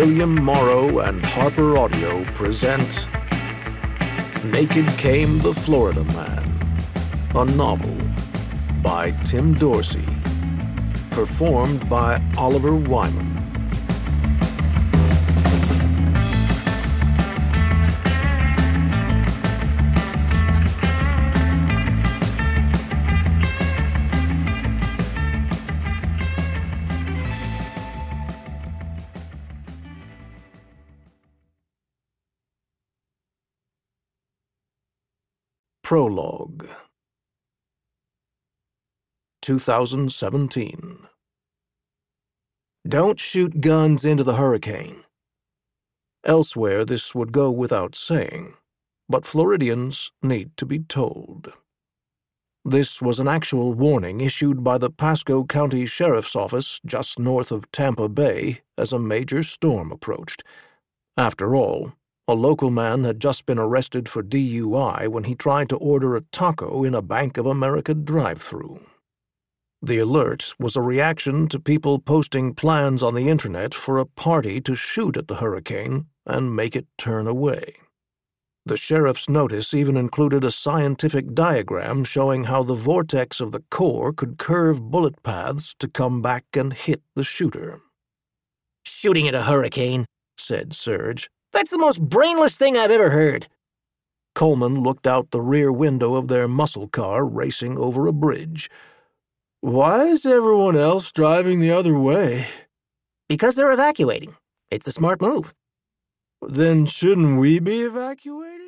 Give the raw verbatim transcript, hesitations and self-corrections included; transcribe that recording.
William Morrow and Harper Audio present Naked Came the Florida Man, a novel by Tim Dorsey, performed by Oliver Wyman. Prologue. two thousand seventeen. Don't shoot guns into the hurricane. Elsewhere this would go without saying, but Floridians need to be told. This was an actual warning issued by the Pasco County Sheriff's Office just north of Tampa Bay as a major storm approached. After all, a local man had just been arrested for D U I when he tried to order a taco in a Bank of America drive-thru. The alert was a reaction to people posting plans on the internet for a party to shoot at the hurricane and make it turn away. The sheriff's notice even included a scientific diagram showing how the vortex of the core could curve bullet paths to come back and hit the shooter. "Shooting at a hurricane," said Serge. "That's the most brainless thing I've ever heard." Coleman looked out the rear window of their muscle car racing over a bridge. "Why is everyone else driving the other way?" "Because they're evacuating. It's a smart move." "Then shouldn't we be evacuating?"